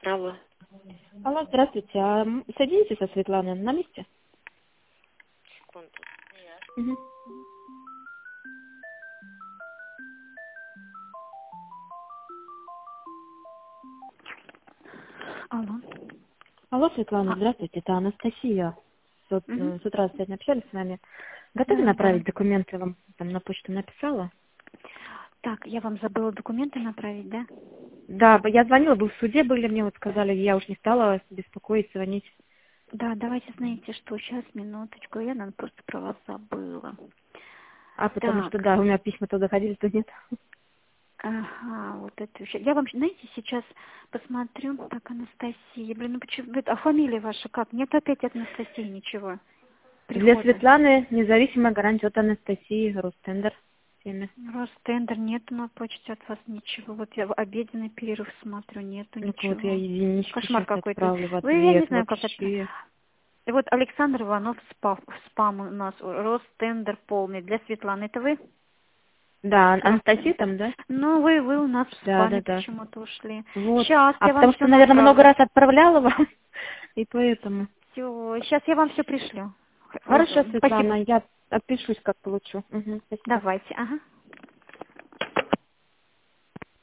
Алло. Алло, здравствуйте. Соедините со Светланой на месте? Секунду. Мгм. Алло. Алло, Светлана, А, здравствуйте. Это Анастасия. Вот, мгм. с утра сегодня общались с вами. Готовы Да, да. направить документы? Я вам там на почту написала. Так, я вам забыла документы направить, да? Да, я звонила, вы в суде были, мне вот сказали, я уж не стала вас беспокоить, звонить. Да, давайте знаете, что сейчас, минуточку, я, наверное, просто про вас забыла. Потому что, Так, да, у меня письма то доходили, то нет. ага, вот это еще. Я вам, знаете, сейчас посмотрю. Так, Анастасия, блин, ну почему, а фамилия ваша как? Нет опять от Анастасии ничего. Для Прихода. Светланы независимая гарантия от Анастасии, Ростендер. Всеми. Ростендер, нету на почте от вас ничего. Вот я в обеденный перерыв смотрю, нету Ну-ка, вот я ничего. единичку Кошмар сейчас какой-то. отправлю в Вы, я не ответ знаю, как это. вообще. И вот Александр Иванов спам у нас, Ростендер полный. Для Светланы, это вы? Да, Анастасия Ростендер. там, да? Ну, вы у нас в Да, да, спаме да. почему-то ушли. Вот. Сейчас я вам Потому все что, наверное, много направлю. раз отправляла вам, и поэтому. Все, сейчас я вам все пришлю. Хорошо, Спасибо. Светлана, я отпишусь, как получу. Угу, спасибо. Давайте, ага.